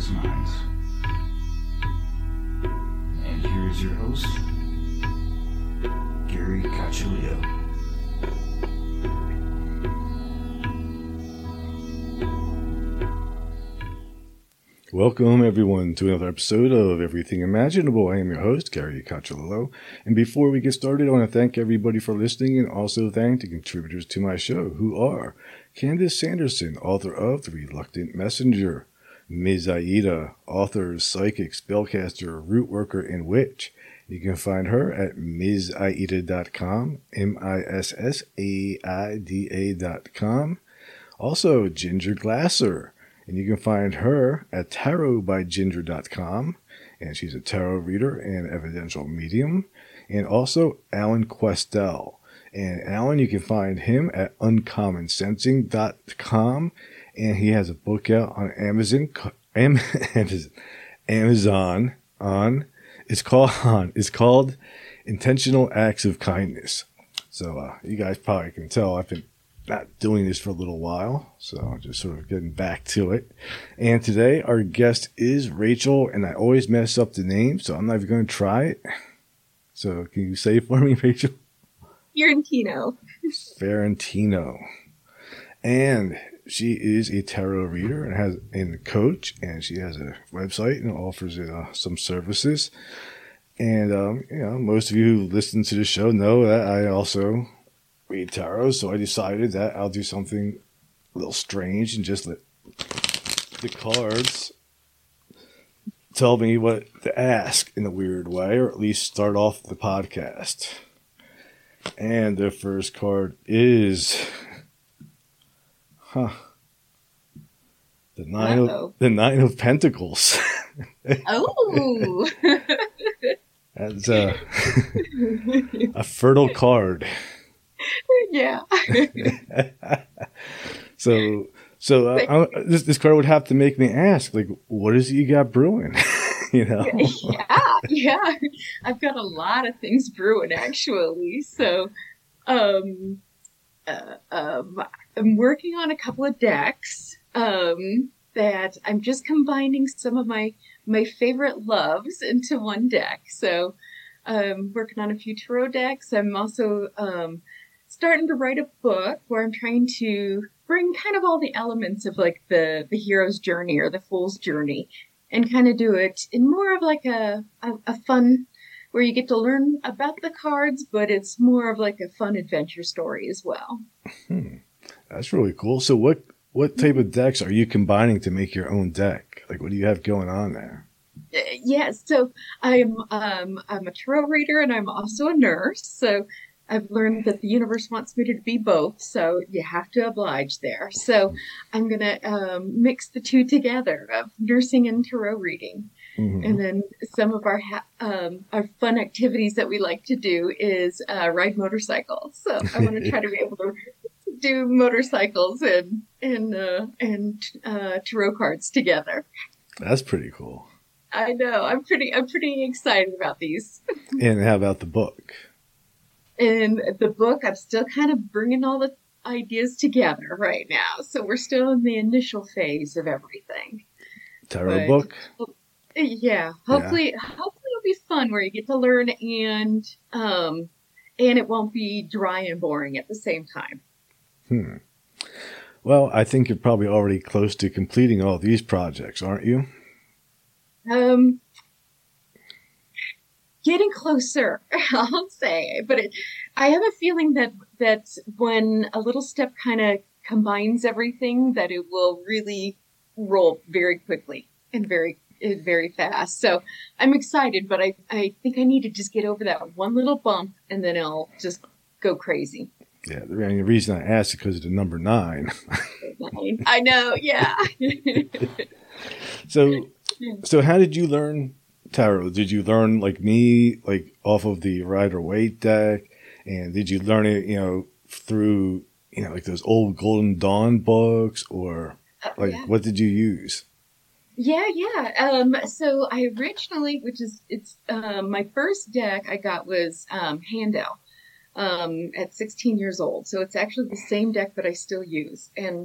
Players' Minds. And here's your host, Gary Cacciolio. Welcome, everyone, to another episode of Everything Imaginable. I am your host, Gary Cacciolillo. And before we get started, I want to thank everybody for listening and also thank the contributors to my show, who are Candace Sanderson, author of The Reluctant Messenger; Ms. Aida, author, psychic, spellcaster, root worker, and witch. You can find her at MsAida.com, MISSAIDA.com. Also, Ginger Glasser. And you can find her at tarotbyginger.com. And she's a tarot reader and evidential medium. And also Alan Questel. And Alan, you can find him at uncommonsensing.com. And he has a book out on Amazon. It's called Intentional Acts of Kindness. So you guys probably can tell I've been not doing this for a little while, so I'm just sort of getting back to it. And today our guest is Rachel, and I always mess up the name, so I'm not even going to try it. So can you say it for me, Rachel? Ferrantino. Ferrantino. And she is a tarot reader and a coach, and she has a website and offers some services. And most of you who listen to the show know that I also read tarot, so I decided that I'll do something a little strange and just let the cards tell me what to ask in a weird way, or at least start off the podcast. And the first card is the Nine of Pentacles. Oh. That's a fertile card. Yeah. So this card would have to make me ask, like, what is it you got brewing? Yeah. I've got a lot of things brewing, actually. So, I'm working on a couple of decks that I'm just combining some of my favorite loves into one deck. So, working on a few tarot decks. I'm also starting to write a book where I'm trying to bring kind of all the elements of like the hero's journey or the fool's journey, and kind of do it in more of like a fun, where you get to learn about the cards, but it's more of like a fun adventure story as well. That's really cool. So what type of decks are you combining to make your own deck? Like, what do you have going on there? Yes, so I'm a tarot reader and I'm also a nurse. So I've learned that the universe wants me to be both, so you have to oblige there. So I'm going to mix the two together of nursing and tarot reading. Mm-hmm. And then some of our fun activities that we like to do is ride motorcycles. So I want to try to be able to do motorcycles and tarot cards together. That's pretty cool. I know. I'm pretty excited about these. And how about the book? In the book, I'm still kind of bringing all the ideas together right now. So we're still in the initial phase of everything. Tarot book? Yeah. Hopefully it'll be fun where you get to learn and it won't be dry and boring at the same time. Well, I think you're probably already close to completing all these projects, aren't you? Getting closer, I'll say. But I have a feeling that when a little step kind of combines everything, that it will really roll very quickly and very fast. So I'm excited, but I think I need to just get over that one little bump, and then I'll just go crazy. Yeah, the reason I asked is because of the number 9. I know, yeah. So how did you learn tarot? Did you learn like me, like off of the Rider-Waite deck? And did you learn it, through, like those old Golden Dawn books, or what did you use? Yeah. So I originally, my first deck I got was Handel. At 16 years old. So it's actually the same deck that I still use. And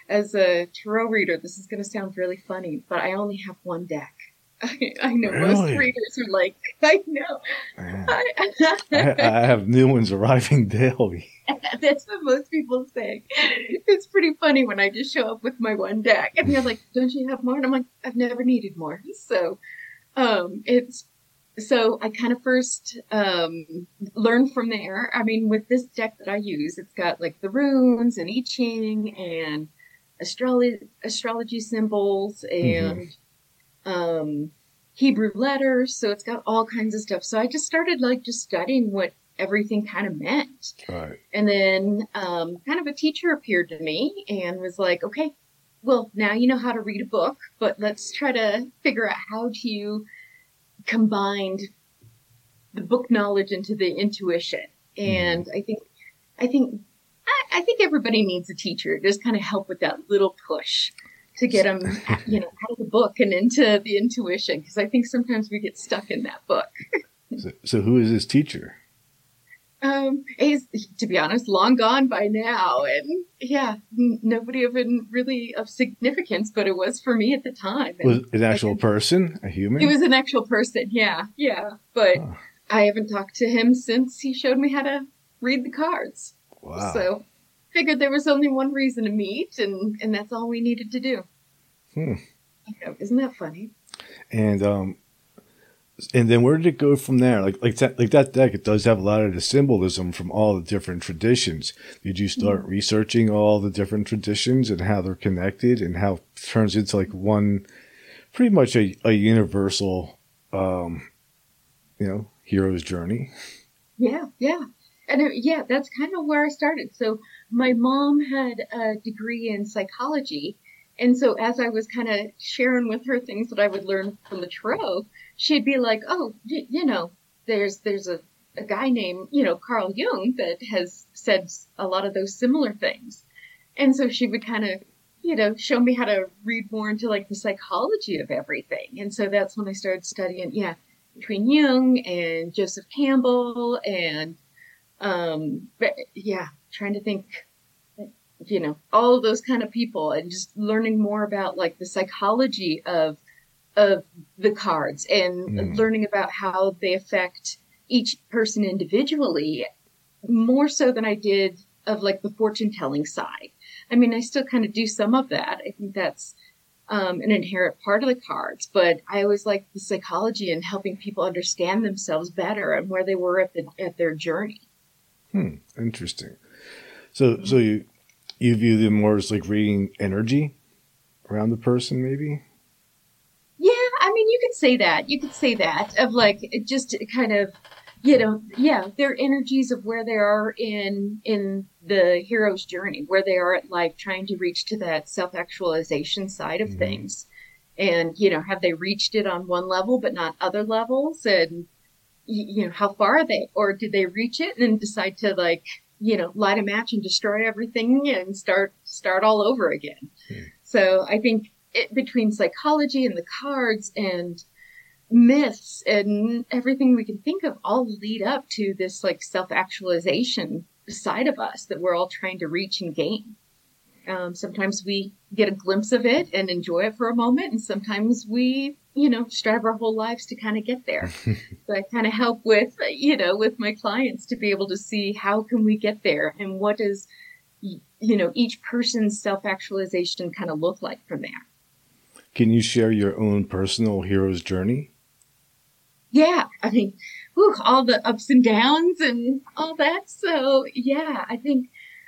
as a tarot reader, this is going to sound really funny, but I only have one deck. I know most Really? readers are like, I know. Man, I have new ones arriving daily. That's what most people say. It's pretty funny when I just show up with my one deck and they're like, don't you have more? And I'm like, I've never needed more. So it's so I kind of first learned from there. I mean, with this deck that I use, it's got like the runes and I Ching and astrology symbols and Hebrew letters. So it's got all kinds of stuff. So I just started like just studying what everything kind of meant. Right. And then kind of a teacher appeared to me and was like, okay, well, now you know how to read a book, but let's try to figure out how to combine the book knowledge into the intuition. And I think everybody needs a teacher, just kind of help with that little push to get them, out of the book and into the intuition. Because I think sometimes we get stuck in that book. So who is this teacher? He's, to be honest, long gone by now. And nobody even really of significance, but it was for me at the time. And Was it an actual person, a human? He was an actual person. Yeah. But I haven't talked to him since he showed me how to read the cards. Wow. So figured there was only one reason to meet, and that's all we needed to do. Isn't that funny? And then where did it go from there? Like that deck, it does have a lot of the symbolism from all the different traditions. Did you start researching all the different traditions and how they're connected and how it turns into like one, pretty much a universal, hero's journey? Yeah. And that's kind of where I started. So my mom had a degree in psychology. And so as I was kind of sharing with her things that I would learn from the tarot, she'd be like, oh, there's a guy named, Carl Jung that has said a lot of those similar things. And so she would kind of, show me how to read more into like the psychology of everything. And so that's when I started studying, between Jung and Joseph Campbell and, trying to think, all of those kind of people and just learning more about like the psychology of the cards and learning about how they affect each person individually more so than I did of like the fortune telling side. I mean, I still kind of do some of that. I think that's an inherent part of the cards, but I always like the psychology and helping people understand themselves better and where they were at their journey. Interesting. So you view them more as like reading energy around the person, maybe? Yeah, I mean, you could say that. You could say that of like just kind of, their energies of where they are in the hero's journey, where they are at life, trying to reach to that self-actualization side of things. And, have they reached it on one level, but not other levels? And, how far are they? Or did they reach it and then decide to like, light a match and destroy everything and start all over again? So I think between psychology and the cards and myths and everything we can think of all lead up to this like self-actualization side of us that we're all trying to reach and gain. Sometimes we get a glimpse of it and enjoy it for a moment, and sometimes we, strive our whole lives to kind of get there. So I kind of help with, with my clients to be able to see how can we get there and what does, each person's self-actualization kind of look like from there. Can you share your own personal hero's journey? Yeah, I mean, all the ups and downs and all that. So yeah, I think,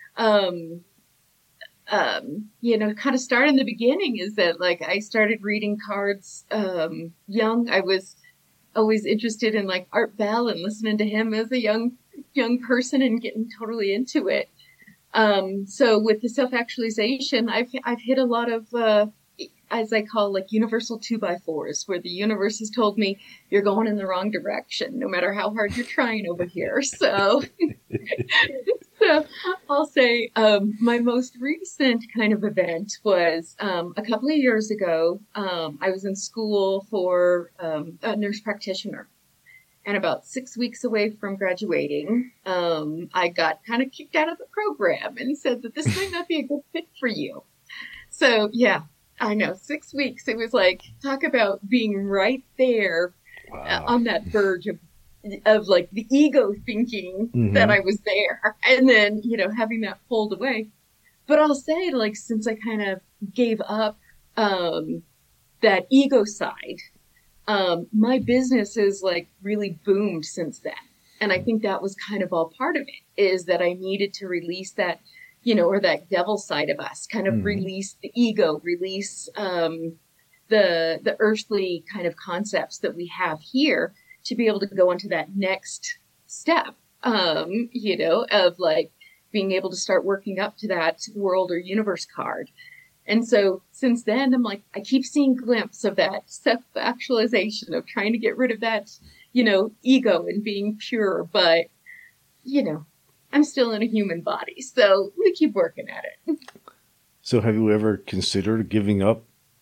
kind of start in the beginning is that like I started reading cards young. I was always interested in like Art Bell and listening to him as a young person and getting totally into it. So with the self-actualization, I've hit a lot of as I call like universal 2x4s, where the universe has told me you're going in the wrong direction, no matter how hard you're trying over here. So, so I'll say my most recent kind of event was a couple of years ago. I was in school for a nurse practitioner. And about 6 weeks away from graduating, I got kind of kicked out of the program and said that this might not be a good fit for you. So yeah, I know 6 weeks. It was like, talk about being right there Wow. on that verge of like the ego thinking that Hmm. I was there, and then having that pulled away. But I'll say, like, since I kind of gave up um, that ego side, my business has like really boomed since then. And I think that was kind of all part of it, is that I needed to release that, or that devil side of us, kind of Hmm. release the ego, release the earthly kind of concepts that we have here, to be able to go into that next step, of like being able to start working up to that world or universe card. And so since then, I'm like, I keep seeing glimpses of that self actualization, of trying to get rid of that, ego and being pure. But, you know, I'm still in a human body. So we keep working at it. So, have you ever considered giving up,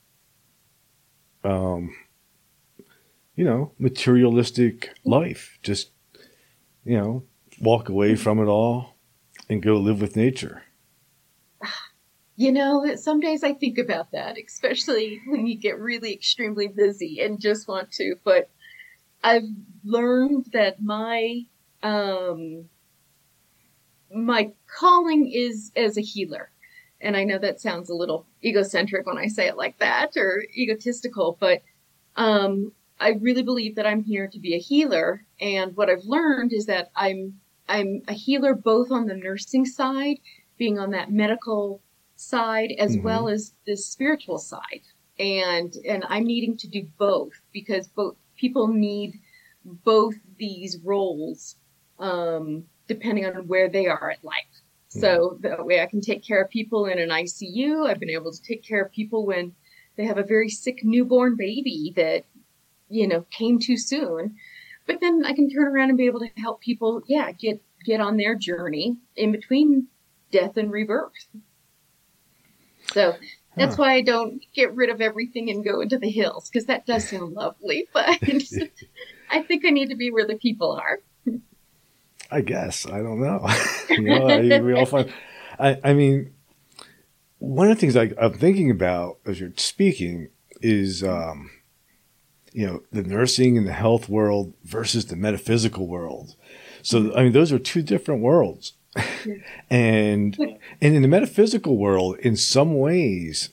um, materialistic life? Just, you know, walk away from it all and go live with nature. Some days I think about that, especially when you get really extremely busy and just want to. But I've learned that um, my calling is as a healer. And I know that sounds a little egocentric when I say it like that, or egotistical, but I really believe that I'm here to be a healer. And what I've learned is that I'm a healer both on the nursing side, being on that medical side, as Hmm. well as the spiritual side. And I'm needing to do both, because both people need both these roles, depending on where they are at life. So that way I can take care of people in an ICU. I've been able to take care of people when they have a very sick newborn baby that, came too soon. But then I can turn around and be able to help people, yeah, get on their journey in between death and rebirth. So Huh. that's why I don't get rid of everything and go into the hills, because that does sound lovely. But I think I need to be where the people are. I guess I don't know. We all find. I mean, one of the things I'm thinking about as you're speaking is, the nursing and the health world versus the metaphysical world. So, I mean, those are two different worlds. and and in the metaphysical world, in some ways,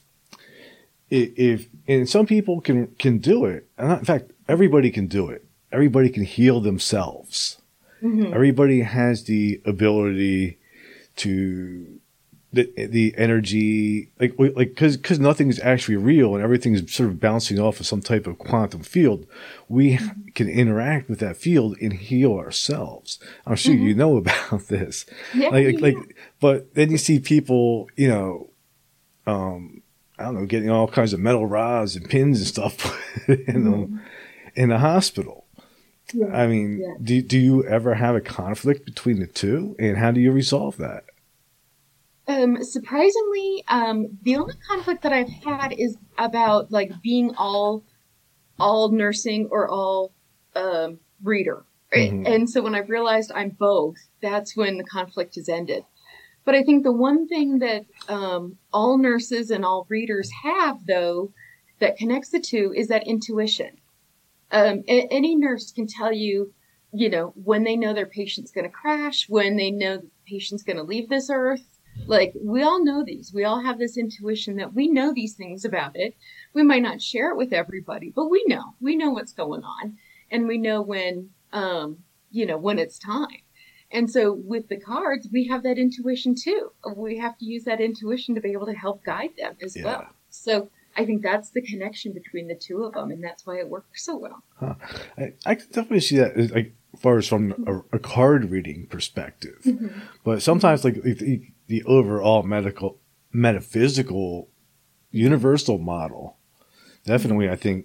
if and some people can do it. In fact, everybody can do it. Everybody can heal themselves. Mm-hmm. Everybody has the ability to the energy, like because nothing's actually real and everything's sort of bouncing off of some type of quantum field. We can interact with that field and heal ourselves. I'm sure Mm-hmm. you know about this. Yeah, Like, yeah. but then you see people, I don't know, getting all kinds of metal rods and pins and stuff in them Mm-hmm. in the hospital. Yeah, I mean, yeah. do you ever have a conflict between the two, and how do you resolve that? Surprisingly, the only conflict that I've had is about like being all nursing or all reader. Right? Hmm. And so when I've realized I'm both, that's when the conflict has ended. But I think the one thing that all nurses and all readers have, though, that connects the two, is that intuition. Any nurse can tell you, when they know their patient's going to crash, when they know the patient's going to leave this earth. Like, we all know these. We all have this intuition that we know these things about it. We might not share it with everybody, but we know. We know what's going on. And we know when it's time. And so with the cards, we have that intuition too. We have to use that intuition to be able to help guide them as Yeah. well. So I think that's the connection between the two of them, and that's why it works so well. Huh. I can definitely see that, like, as far as from a card reading perspective. Mm-hmm. But Mm-hmm. sometimes, like, the overall metaphysical, universal model, Mm-hmm. definitely, I think,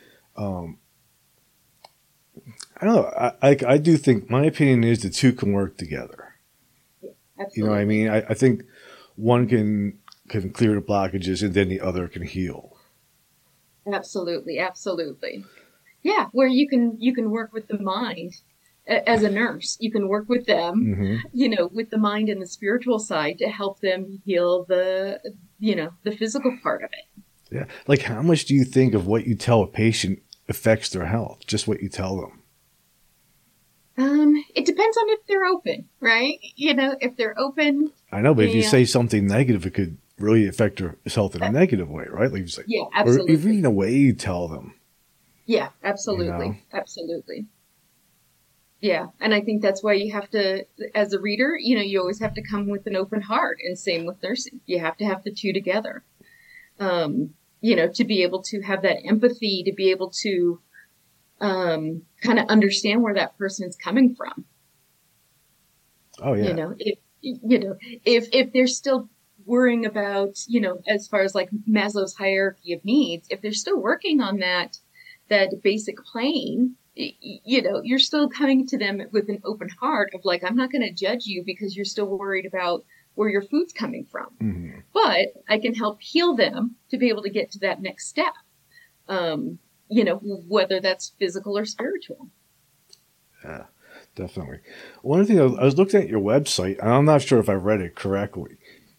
I don't know. I do think, my opinion is the two can work together. Yeah, You know what I absolutely. mean? I think one can clear the blockages and then the other can heal. Absolutely. Absolutely. Yeah, where you can work with the mind as a nurse. You can work with them, Hmm. with the mind and the spiritual side to help them heal the physical part of it. Yeah. Like, how much do you think of what you tell a patient affects their health? Just what you tell them. It depends on if they're open, right? If they're open. I know, but if you say something negative, it could really affect their health in a negative way, right? Like you say, yeah, absolutely. Or even the way you tell them. Yeah, absolutely. Absolutely. Yeah. And I think that's why you have to, as a reader, you always have to come with an open heart, and same with nursing. You have to have the two together, to be able to have that empathy, to be able to kind of understand where that person's coming from. Oh, yeah. If they're still worrying about, as far as like Maslow's hierarchy of needs, if they're still working on that basic plane, you're still coming to them with an open heart of like, I'm not going to judge you because you're still worried about where your food's coming from. Mm-hmm. But I can help heal them to be able to get to that next step. Whether that's physical or spiritual. Yeah, definitely. One thing, I was looking at your website, and I'm not sure if I read it correctly.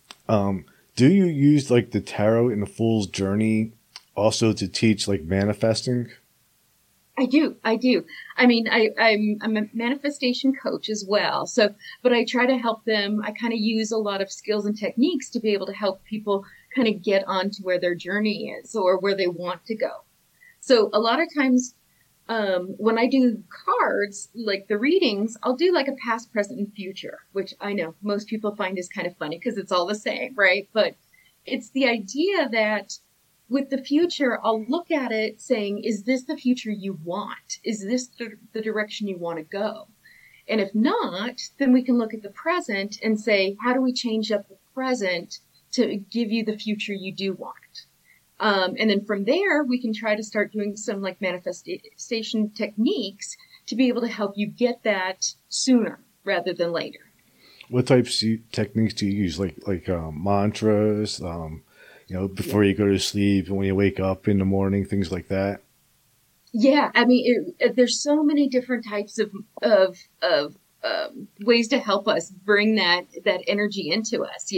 Do you use like the tarot in the Fool's Journey also to teach like manifesting? I do. I mean, I'm a manifestation coach as well. So, but I try to help them. I kind of use a lot of skills and techniques to be able to help people kind of get onto where their journey is or where they want to go. So a lot of times when I do cards, like the readings, I'll do like a past, present, and future, which I know most people find is kind of funny because it's all the same, right? But it's the idea that with the future, I'll look at it saying, is this the future you want? Is this the direction you want to go? And if not, then we can look at the present and say, how do we change up the present to give you the future you do want? And then from there, we can try to start doing some like manifestation techniques to be able to help you get that sooner rather than later. What types of techniques do you use? Like mantras, before you go to sleep and when you wake up in the morning, things like that? Yeah. I mean, there's so many different types of ways to help us bring that energy into us,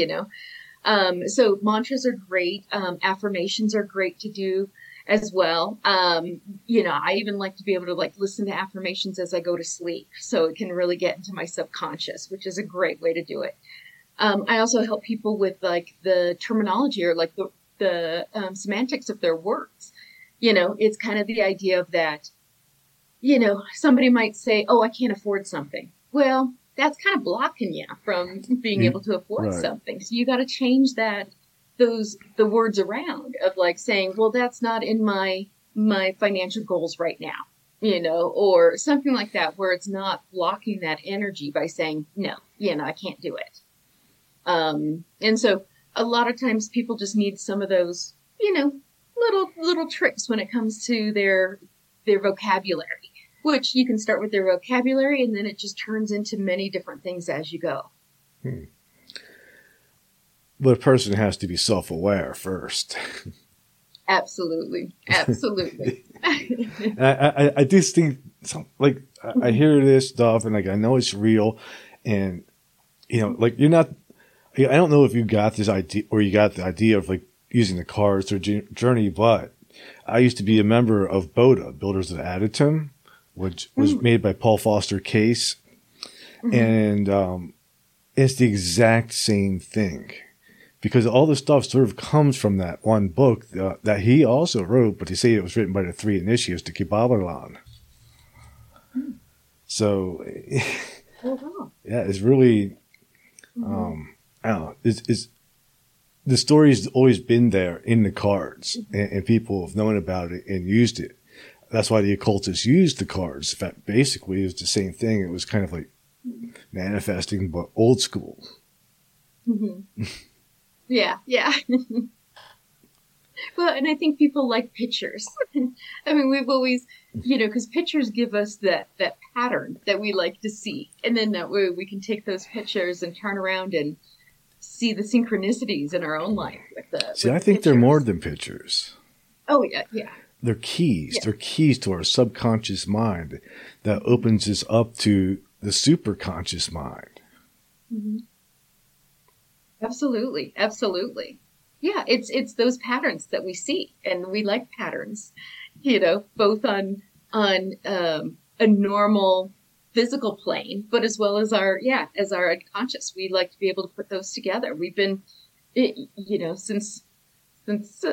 So mantras are great. Affirmations are great to do as well. I even like to be able to like listen to affirmations as I go to sleep. So it can really get into my subconscious, which is a great way to do it. I also help people with like the terminology or like the semantics of their words. It's kind of the idea of that, somebody might say, oh, I can't afford something. Well, that's kind of blocking you from being able to afford something. So you got to change the words around of like saying, well, that's not in my financial goals right now, or something like that, where it's not blocking that energy by saying, no, I can't do it. And so a lot of times people just need some of those, little tricks when it comes to their vocabulary, which you can start with their vocabulary and then it just turns into many different things as you go. But a person has to be self-aware first. Absolutely. I just think I hear this stuff and like, I know it's real and, like you're not, I don't know if you got this idea or you got the idea of like using the cards or journey, but I used to be a member of BOTA, Builders of Adytum, which was made by Paul Foster Case. Mm-hmm. And it's the exact same thing because all the stuff sort of comes from that one book that he also wrote, but they say it was written by the three initiates to Kabbalah. So, yeah, it's really, I don't know. It's the story's always been there in the cards, and people have known about it and used it. That's why the occultists used the cards. In fact, basically, it was the same thing. It was kind of like manifesting, but old school. Mm-hmm. Yeah. Well, and I think people like pictures. I mean, we've always, because pictures give us that pattern that we like to see. And then that way we can take those pictures and turn around and see the synchronicities in our own life. I think they're more than pictures. Oh, yeah. They're keys. Yeah. They're keys to our subconscious mind that opens us up to the superconscious mind. Mm-hmm. Absolutely. Yeah, it's those patterns that we see, and we like patterns, both on a normal physical plane, but as well as as our unconscious. We like to be able to put those together. We've been, since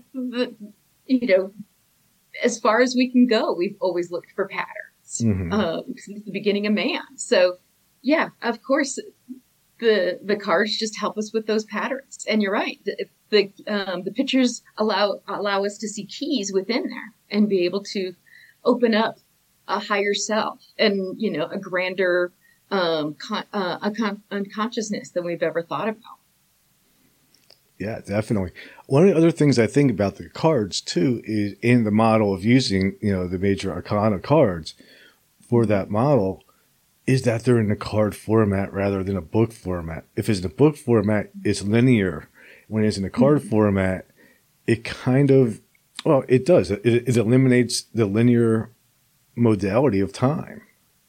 as far as we can go, we've always looked for patterns since the beginning of man. So, yeah, of course, the cards just help us with those patterns. And you're right, the pictures allow us to see keys within there and be able to open up a higher self and a grander unconsciousness than we've ever thought about. Yeah, definitely. One of the other things I think about the cards too is in the model of using, the major arcana cards for that model is that they're in a card format rather than a book format. If it's in a book format, it's linear. When it's in a card format, it kind of, it does. It eliminates the linear modality of time.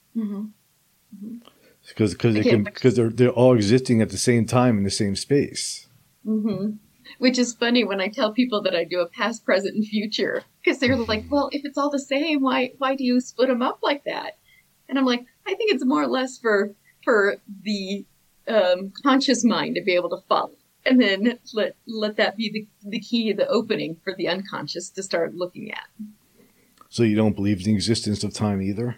Because they're all existing at the same time in the same space. Which is funny when I tell people that I do a past, present, and future, because they're like, well, if it's all the same, why do you split them up like that? And I'm like, I think it's more or less for the conscious mind to be able to follow, and then let that be the key, the opening for the unconscious to start looking at. So you don't believe in the existence of time either?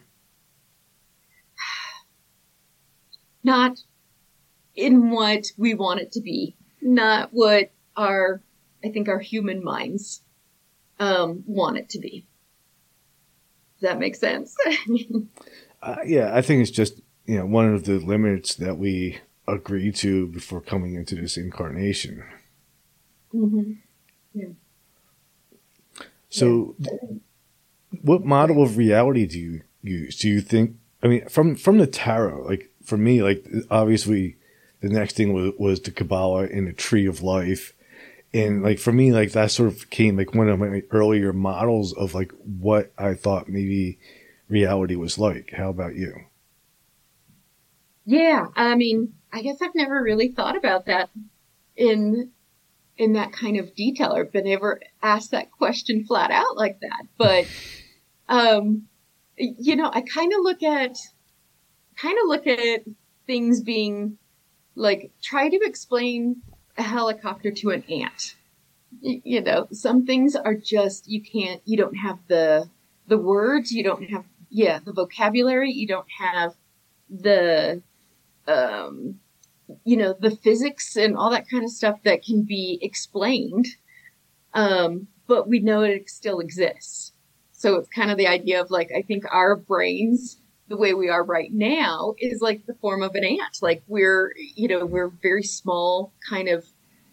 Not in what we want it to be. Not what I think our human minds want it to be. Does that make sense? Yeah, I think it's just, one of the limits that we agree to before coming into this incarnation. Yeah. So what model of reality do you use? Do you think, from the tarot, like for me, like obviously the next thing was the Kabbalah and the Tree of Life. And like, for me, like that sort of became like one of my earlier models of like what I thought maybe reality was like. How about you? Yeah. I guess I've never really thought about that in that kind of detail or been ever asked that question flat out like that. But, I kind of look at things being like, try to explain a helicopter to an ant. Some things are just, you don't have the words, you don't have, the vocabulary, you don't have the physics and all that kind of stuff that can be explained. But we know it still exists. So it's kind of the idea of like, I think our brains, the way we are right now, is like the form of an ant. Like we're very small kind of,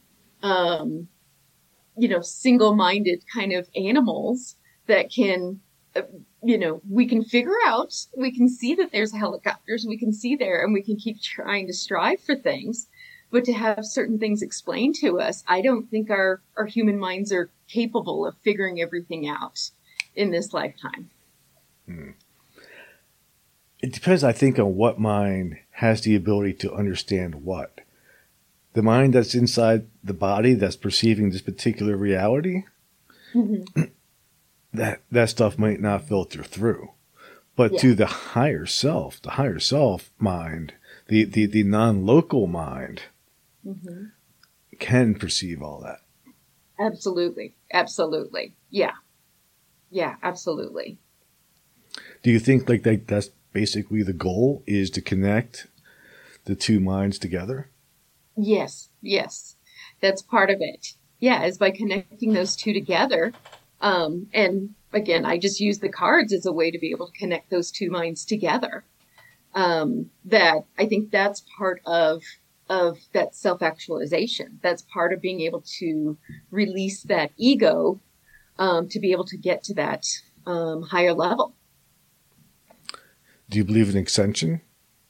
single-minded kind of animals that can, we can figure out, we can see that there's helicopters, we can see there, and we can keep trying to strive for things. But to have certain things explained to us, I don't think our human minds are capable of figuring everything out in this lifetime. It depends, I think, on what mind has the ability to understand what. The mind that's inside the body that's perceiving this particular reality, that stuff might not filter through. But to the higher self mind, the non-local mind, can perceive all that. Absolutely. Yeah, absolutely. Do you think like that's basically the goal, is to connect the two minds together? Yes. That's part of it. Yeah, is by connecting those two together. And again, I just use the cards as a way to be able to connect those two minds together. That I think that's part of that self-actualization. That's part of being able to release that ego, to be able to get to that higher level. Do you believe in extension?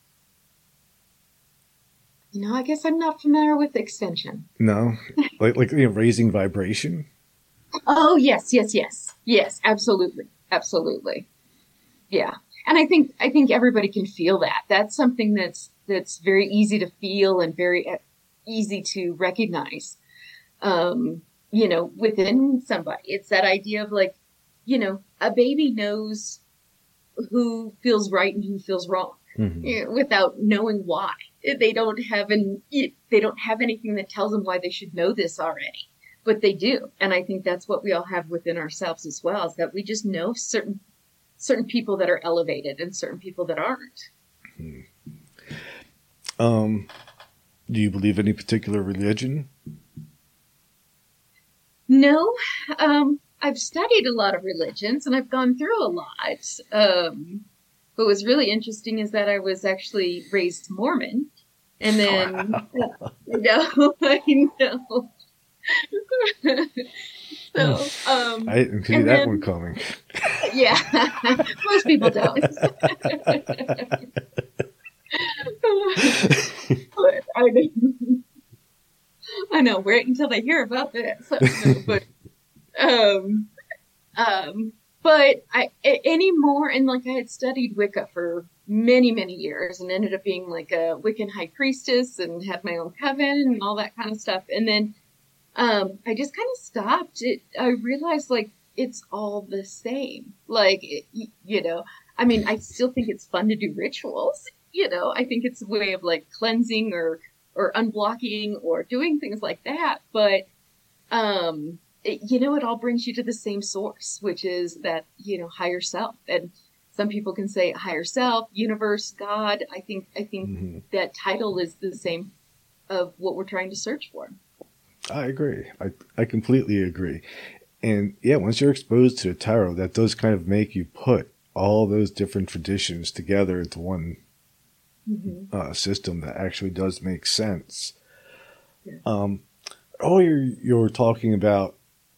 I guess I'm not familiar with extension. No, like raising vibration. Oh yes, absolutely. Yeah, and I think everybody can feel that. That's something that's very easy to feel and very easy to recognize. within somebody. It's that idea of like, a baby knows who feels right and who feels wrong without knowing why. They don't have anything that tells them why they should know this already, but they do. And I think that's what we all have within ourselves as well, is that we just know certain people that are elevated and certain people that aren't. Do you believe any particular religion? No. I've studied a lot of religions and I've gone through a lot. What was really interesting is that I was actually raised Mormon. And then, I know. So, I didn't see that one coming. Yeah, most people don't. But I know, wait until they hear about this. But anymore, and like I had studied Wicca for many, many years and ended up being like a Wiccan high priestess and had my own coven and all that kind of stuff. And then I just kind of stopped. I realized like it's all the same. Like, I mean, I still think it's fun to do rituals. I think it's a way of like cleansing or unblocking or doing things like that. But, it all brings you to the same source, which is that, higher self. And some people can say higher self, universe, God. I think that title is the same of what we're trying to search for. I agree. I completely agree. And yeah, once you're exposed to the tarot, that does kind of make you put all those different traditions together into one system that actually does make sense. Yeah. You're talking about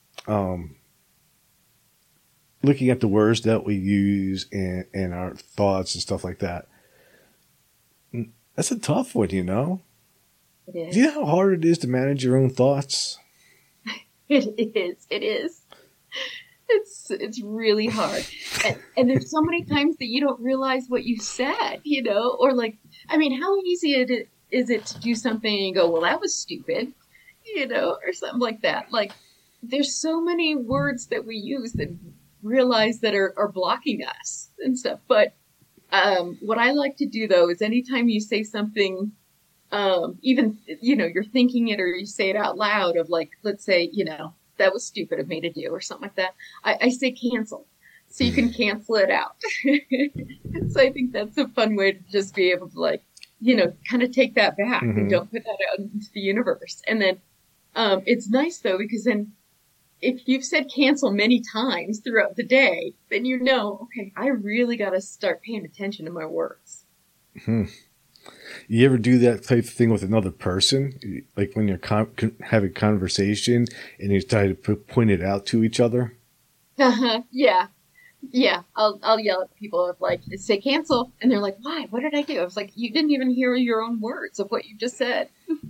looking at the words that we use and our thoughts and stuff like that. That's a tough one, It is. Do you know how hard it is to manage your own thoughts? It is. It's really hard. And there's so many times that you don't realize what you said, or like, I mean, how easy is it to do something and you go, well, that was stupid, or something like that. Like, there's so many words that we use that realize that are blocking us and stuff. But what I like to do, though, is anytime you say something, even, you're thinking it or you say it out loud of like, let's say, that was stupid of me to do or something like that. I say cancel. So you can cancel it out. So I think that's a fun way to just be able to like, kind of take that back and don't put that out into the universe. And then it's nice though, because then if you've said cancel many times throughout the day, then okay, I really got to start paying attention to my words. You ever do that type of thing with another person? Like when you're having a conversation and you try to point it out to each other? Yeah. I'll yell at people of like, say cancel. And they're like, why? What did I do? I was like, you didn't even hear your own words of what you just said.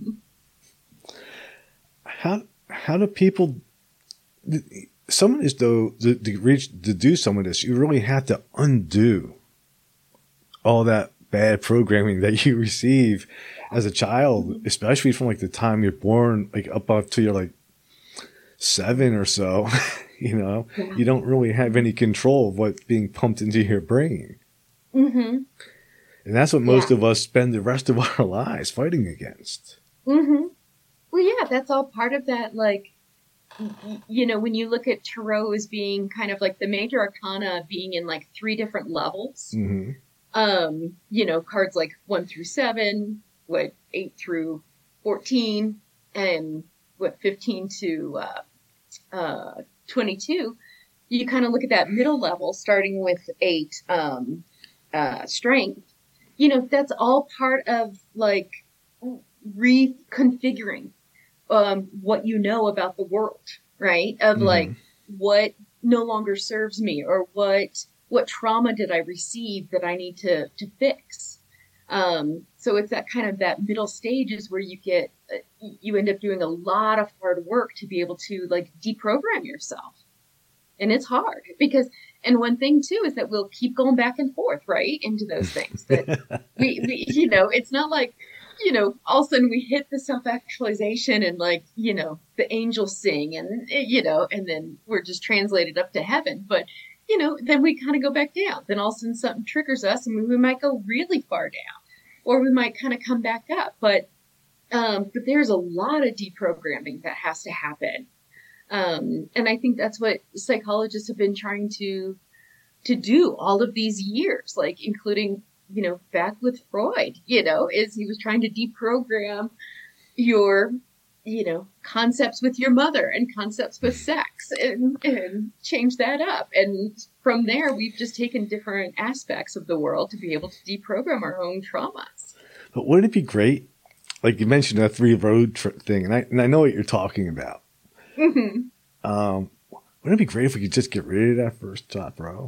How do people, some of this though, to do some of this, you really have to undo all that bad programming that you receive as a child, especially from like the time you're born, like up until you're like 7 or so, you don't really have any control of what's being pumped into your brain. And that's what most of us spend the rest of our lives fighting against. Well, yeah, that's all part of that. Like, when you look at tarot as being kind of like the major arcana being in like 3 different levels, cards like 1 through 7, 8 through 14, and 15 to 22, you kind of look at that middle level, starting with 8 strength. That's all part of like reconfiguring what you know about the world, right? Of like what no longer serves me, or what trauma did I receive that I need to fix? So it's that kind of that middle stage is where you end up doing a lot of hard work to be able to like deprogram yourself. And it's hard because, and one thing too, is that we'll keep going back and forth, right? Into those things that we it's not like, all of a sudden we hit the self-actualization and like, the angels sing and, and then we're just translated up to heaven. But, then we kind of go back down. Then all of a sudden something triggers us and we might go really far down or we might kind of come back up. But there's a lot of deprogramming that has to happen. And I think that's what psychologists have been trying to do all of these years, like including, back with Freud, is he was trying to deprogram your, concepts with your mother and concepts with sex and change that up. And from there, we've just taken different aspects of the world to be able to deprogram our own traumas. But wouldn't it be great? Like you mentioned that 3 road thing, and I know what you're talking about. Mm-hmm. Wouldn't it be great if we could just get rid of that first top row?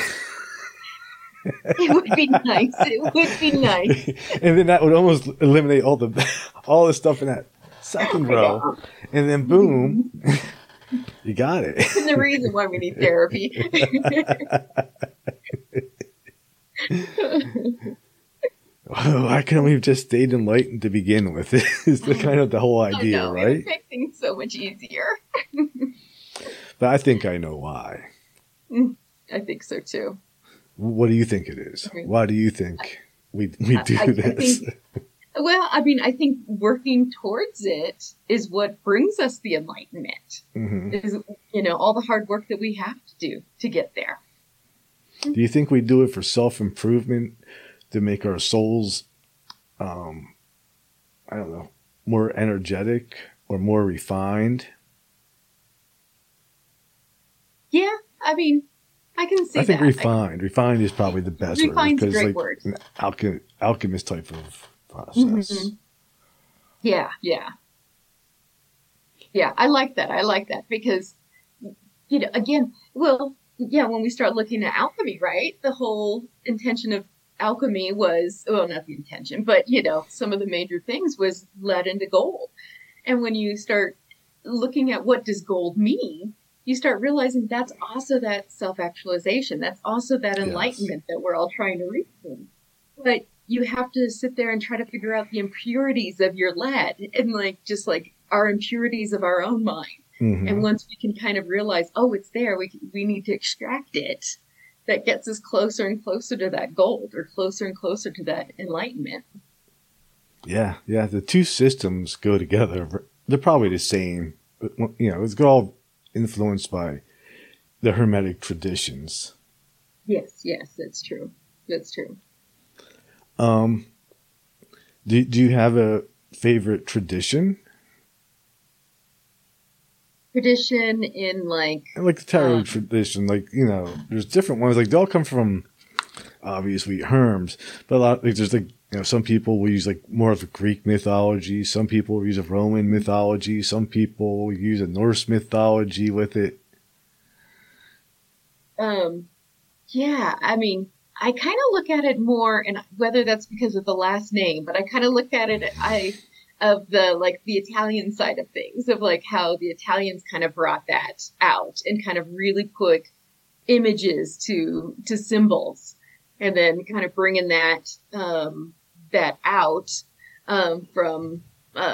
It would be nice. It would be nice. And then that would almost eliminate all the stuff in that second row. And then boom, you got it. And the reason why we need therapy. Why couldn't we have just stayed enlightened to begin with? Is the kind of the whole idea, right? It would make things so much easier. But I think I know why. I think so too. What do you think it is? Why do you think we do this? I think working towards it is what brings us the enlightenment. Mm-hmm. Is, all the hard work that we have to do to get there. Do you think we do it for self-improvement, to make our souls, I don't know, more energetic or more refined? Yeah, I can see that. I think refined. Refined is probably the best word. Refined's a great word. An alchemist type of process. Mm-hmm. Yeah. Yeah, I like that because, again, when we start looking at alchemy, right? The whole intention of alchemy was, well, not the intention, but, some of the major things was lead into gold. And when you start looking at what does gold mean, you start realizing that's also that self-actualization. That's also that enlightenment that we're all trying to reach. But you have to sit there and try to figure out the impurities of your lead and just our impurities of our own mind. Mm-hmm. And once we can kind of realize, oh, it's there, we need to extract it. That gets us closer and closer to that gold or closer and closer to that enlightenment. Yeah. The two systems go together. They're probably the same. It's all influenced by the Hermetic traditions. Yes, that's true. Do you have a favorite tradition? Tradition in like the tarot tradition, there's different ones. They all come from obviously Herms, but a lot there's some people will use more of the Greek mythology. Some people use a Roman mythology. Some people use a Norse mythology with it. Yeah, I kind of look at it more, and whether that's because of the last name, but I kind of look at it, of the Italian side of things, of how the Italians kind of brought that out and kind of really put images to symbols, and then kind of bringing that out from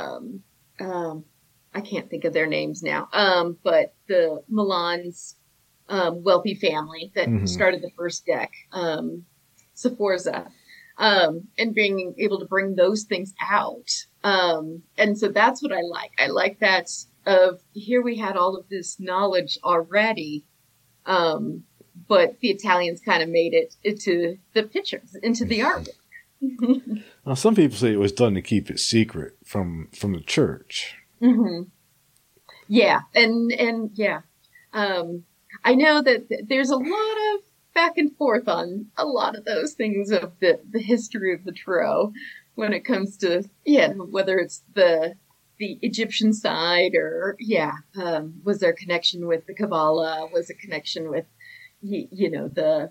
I can't think of their names now, but the Milan's wealthy family that started the first deck, Sforza, and being able to bring those things out. And so that's what I like. I like that of here we had all of this knowledge already, but the Italians kind of made it into the pictures, into the artwork. Now, some people say it was done to keep it secret from the church. Mm-hmm. Yeah, and yeah. I know that there's a lot of back and forth on a lot of those things of the history of the tarot when it comes to, whether it's the Egyptian side or, was there a connection with the Kabbalah? Was it connection with, the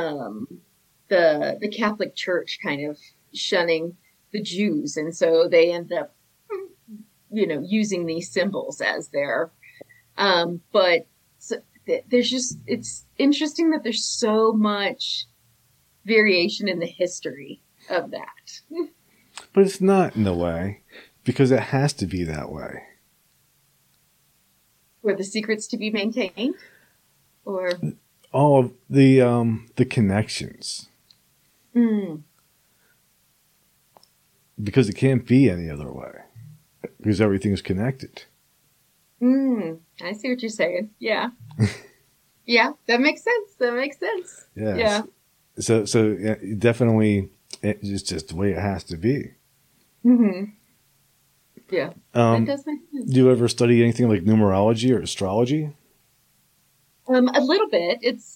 Catholic Church kind of shunning the Jews? And so they end up, using these symbols as their, but there's just, it's interesting that there's so much variation in the history of that. But it's not in a way, because it has to be that way. Were the secrets to be maintained? Or All of the connections. Because it can't be any other way. Because everything is connected. I see what you're saying. Yeah. Yeah, that makes sense. Yes. Yeah. So yeah, definitely, it's just the way it has to be. Yeah, that does make sense. Do you ever study anything like numerology or astrology? A little bit.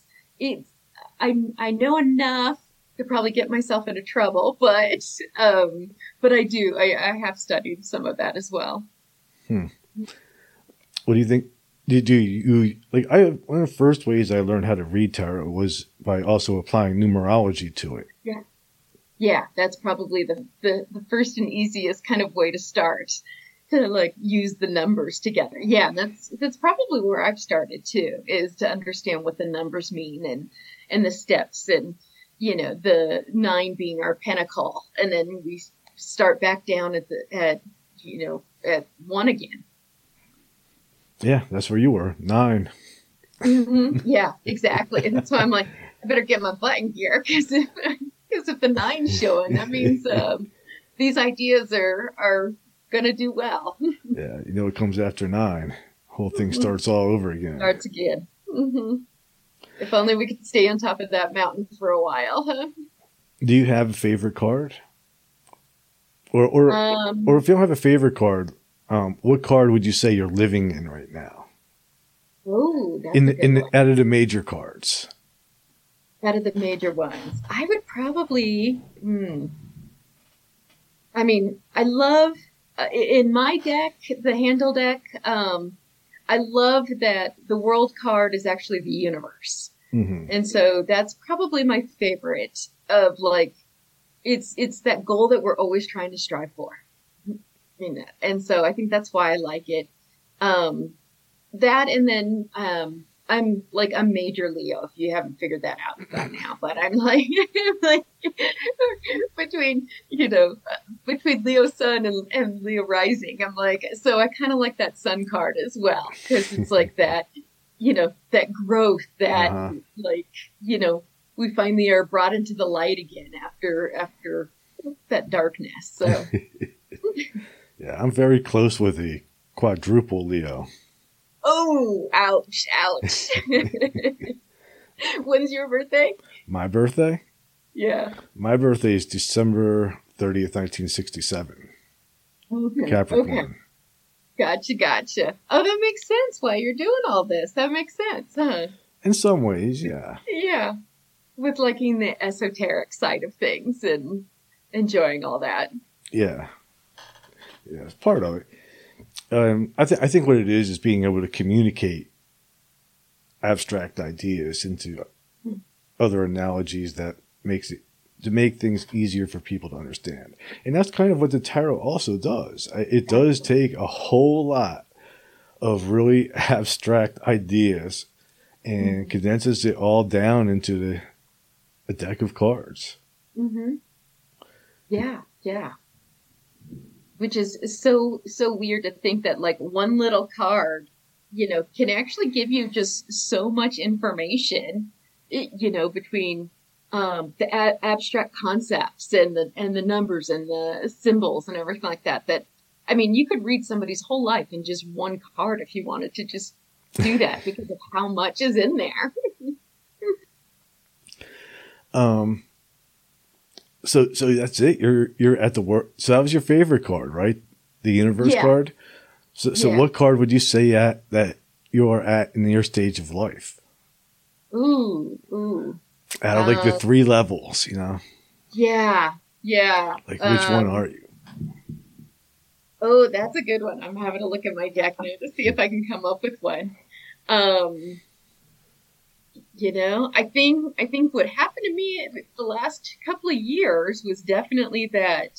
I know enough to probably get myself into trouble, but I do. I have studied some of that as well. What do you think? Do you like? One of the first ways I learned how to read tarot was by also applying numerology to it. Yeah, that's probably the first and easiest kind of way to start, to like use the numbers together. Yeah, that's probably where I've started too, is to understand what the numbers mean and the steps, and the 9 being our pentacle, and then we start back down at 1 again. Yeah, that's where you were, 9. Yeah, exactly. And so I'm like, I better get my butt in gear, because if the 9's showing, that means these ideas are gonna do well. Yeah, it comes after 9. Whole thing starts all over again. Starts again. If only we could stay on top of that mountain for a while. Do you have a favorite card? Or if you don't have a favorite card, what card would you say you're living in right now? Oh, that's a good one. Out of the major cards. Out of the major ones, I would probably. I mean, I love in my deck, the handle deck. I love that the world card is actually the universe, and so that's probably my favorite. Of like, it's that goal that we're always trying to strive for. And so I think that's why I like it. That, and then I'm major Leo, if you haven't figured that out by now, but I'm like between Leo sun and Leo rising. I'm like, so I kind of like that sun card as well, because it's like that, that growth, that we finally are brought into the light again after that darkness. So yeah, I'm very close with the quadruple Leo. Oh, ouch. When's your birthday? My birthday? Yeah. My birthday is December 30th, 1967. Okay. Capricorn. Okay. Gotcha. Oh, that makes sense why you're doing all this. That makes sense, huh? In some ways, yeah. Yeah. With liking the esoteric side of things and enjoying all that. Yeah. Yeah, it's part of it. I think what it is being able to communicate abstract ideas into other analogies that makes it to make things easier for people to understand. And that's kind of what the tarot also does. It does take a whole lot of really abstract ideas and condenses it all down into a deck of cards. Yeah. Which is so weird to think that like one little card, can actually give you just so much information, between the abstract concepts and the numbers and the symbols and everything like that. That, I mean, you could read somebody's whole life in just one card if you wanted to just do that because of how much is in there. So that's it. You're at the work. So that was your favorite card, right? The universe card. So what card would you say that you are at in your stage of life? Ooh. Out of like the 3 levels, Yeah. Like which one are you? Oh, that's a good one. I'm having to look at my deck now to see if I can come up with one. I think what happened to me the last couple of years was definitely that,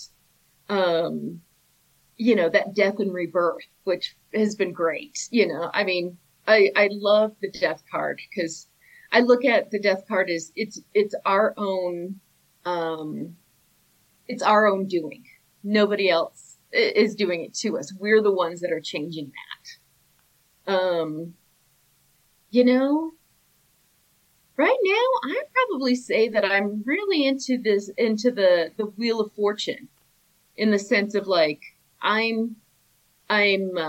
that death and rebirth, which has been great. I mean, I love the death card because I look at the death card as it's our own doing. Nobody else is doing it to us. We're the ones that are changing that. You know, right now, I'd probably say that I'm really into the Wheel of Fortune, in the sense of like, I'm,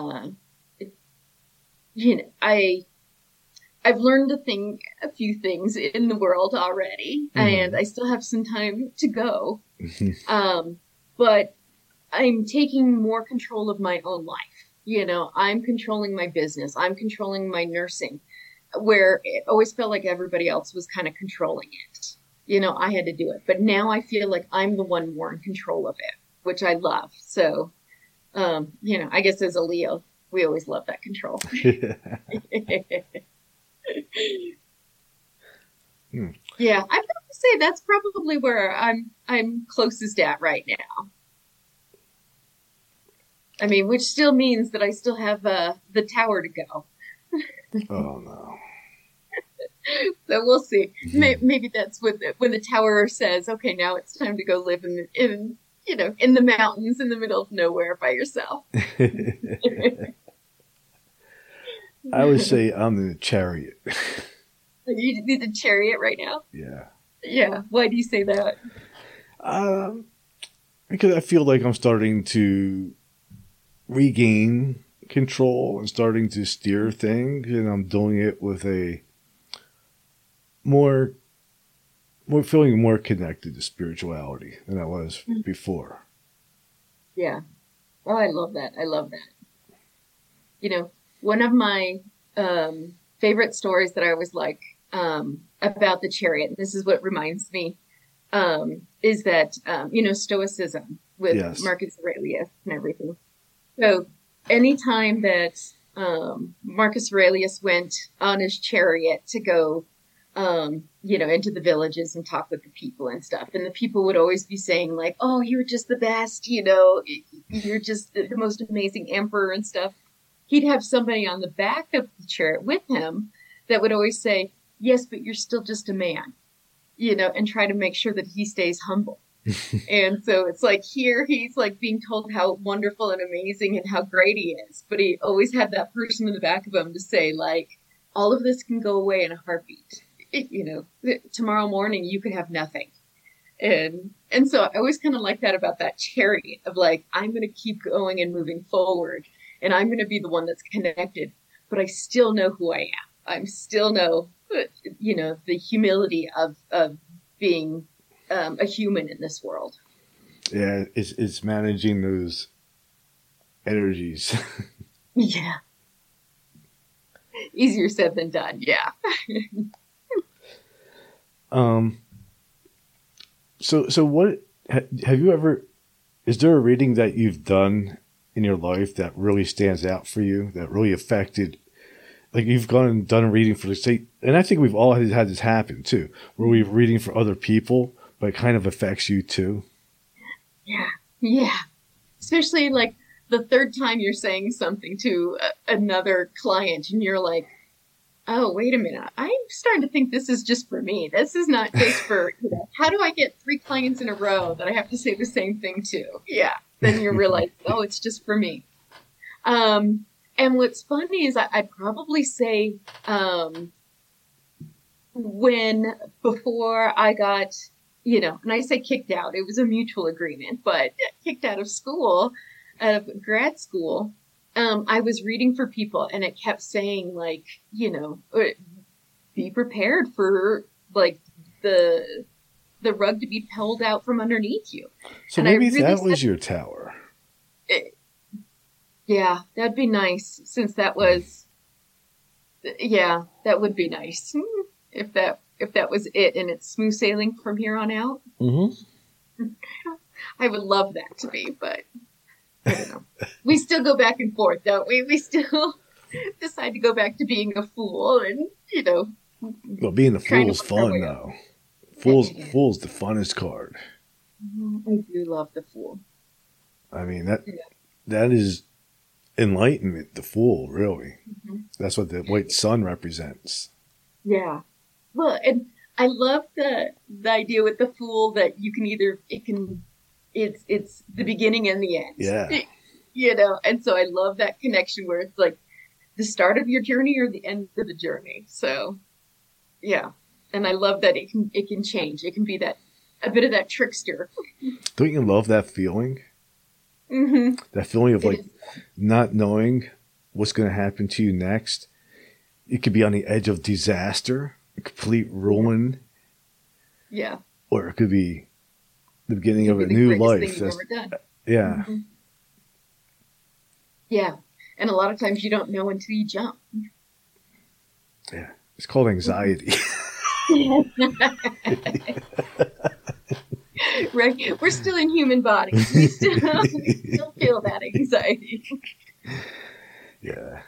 you know, I've learned a few things in the world already, and I still have some time to go. But I'm taking more control of my own life. You know, I'm controlling my business. I'm controlling my nursing, where it always felt like everybody else was kind of controlling it. You know, I had to do it. But now I feel like I'm the one more in control of it, which I love. So, you know, I guess as a Leo, we always love that control. Yeah, I'd have to say that's probably where I'm closest at right now. I mean, which still means that I still have the tower to go. Oh no. So we'll see. Maybe that's when the tower says, "Okay, now it's time to go live in you know, in the mountains in the middle of nowhere by yourself." I would say I'm in the chariot. You need the chariot right now? Yeah. Yeah. Why do you say that? Because I feel like I'm starting to regain control and starting to steer things, and I'm doing it with a more feeling more connected to spirituality than I was before. Yeah. Oh, I love that. I love that. You know, one of my favorite stories that I was like about the chariot, and this is what reminds me, is that, you know, Stoicism with Yes. Marcus Aurelius and everything. So anytime that Marcus Aurelius went on his chariot to go, you know, into the villages and talk with the people and stuff, and the people would always be saying like, "Oh, you're just the best, you know, you're just the most amazing emperor and stuff." He'd have somebody on the back of the chariot with him that would always say, "Yes, but you're still just a man," you know, and try to make sure that he stays humble. And so it's like here he's like being told how wonderful and amazing and how great he is, but he always had that person in the back of him to say like, all of this can go away in a heartbeat. You know, tomorrow morning you could have nothing. And so I always kind of like that about that chariot of like, I'm going to keep going and moving forward, and I'm going to be the one that's connected, but I still know who I am. I still know, you know, the humility of being a human in this world. Yeah, it's managing those energies. Yeah. Easier said than done. Yeah. So what have you ever? Is there a reading that you've done in your life that really stands out for you? That really affected? Like you've gone and done a reading for the state, and I think we've all had this happen too, where we're reading for other people, but it kind of affects you too. Yeah. Yeah. Especially like the third time you're saying something to another client, and you're like, "Oh, wait a minute. I'm starting to think this is just for me. This is not just for, you know, how do I get 3 clients in a row that I have to say the same thing to?" Yeah. Then you realize, oh, it's just for me. And what's funny is I'd probably say, before I got, you know, and I say kicked out, it was a mutual agreement, but kicked out of school, out of grad school, I was reading for people, and it kept saying like, you know, be prepared for like the rug to be pulled out from underneath you. So And maybe really that was your tower. Yeah, that'd be nice, since that was, yeah, that would be nice if that was it and it's smooth sailing from here on out. Mm-hmm. I would love that to be, but I don't know. We still go back and forth, don't we? We still decide to go back to being a fool, and you know. Well, being a fool is fun though. Fool's the funnest card. I do love the fool. I mean that is enlightenment. The fool, really. Mm-hmm. That's what the white sun represents. Yeah. Well, and I love the idea with the fool that you can either it it's the beginning and the end. Yeah. You know, and so I love that connection where it's like the start of your journey or the end of the journey. So yeah. And I love that it can change. It can be that a bit of that trickster. Don't you love that feeling? Mm-hmm. That feeling of like not knowing what's going to happen to you next. It could be on the edge of disaster, complete ruin. Yeah. Or it could be the beginning of a new life. Thing you've ever done. Yeah. Mm-hmm. Yeah. And a lot of times you don't know until you jump. Yeah. It's called anxiety. Right. We're still in human bodies. We still feel that anxiety. Yeah.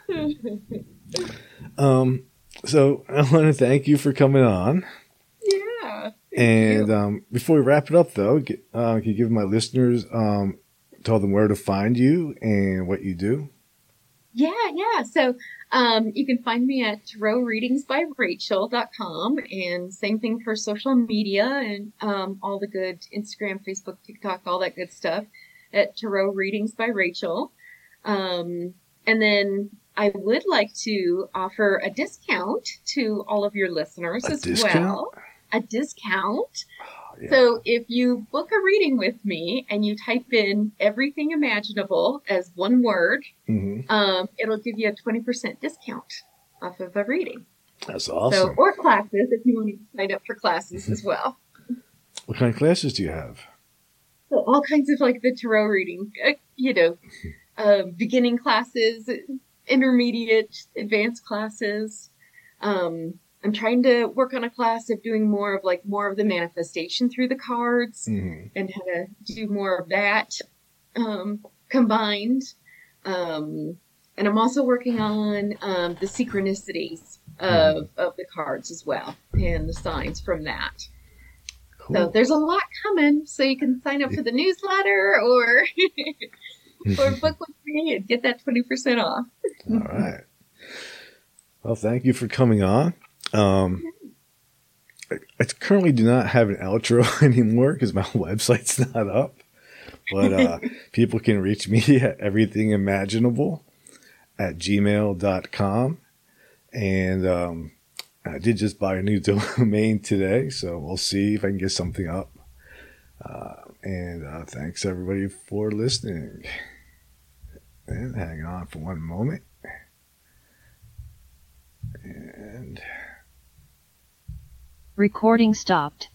So I want to thank you for coming on. Yeah. And before we wrap it up, though, can you give my listeners, tell them where to find you and what you do? Yeah. So you can find me at tarotreadingsbyrachel.com, and same thing for social media and all the good Instagram, Facebook, TikTok, all that good stuff at Tarot Readings by Rachel. And then I would like to offer a discount to all of your listeners well. A discount. Oh, yeah. So if you book a reading with me and you type in everything imaginable as one word, it'll give you a 20% discount off of a reading. That's awesome. So, or classes if you want to sign up for classes as well. What kind of classes do you have? So all kinds of like the tarot reading, beginning classes, intermediate, advanced classes. I'm trying to work on a class of doing more of the manifestation through the cards and how to do more of that combined. And I'm also working on the synchronicities of the cards as well and the signs from that. Cool. So there's a lot coming. So you can sign up for the newsletter or book with me and get that 20% off. All right. Well, thank you for coming on. I currently do not have an outro anymore because my website's not up. But people can reach me at everythingimaginable@gmail.com. And I did just buy a new domain today, so we'll see if I can get something up. And thanks everybody for listening. And hang on for one moment. And recording stopped.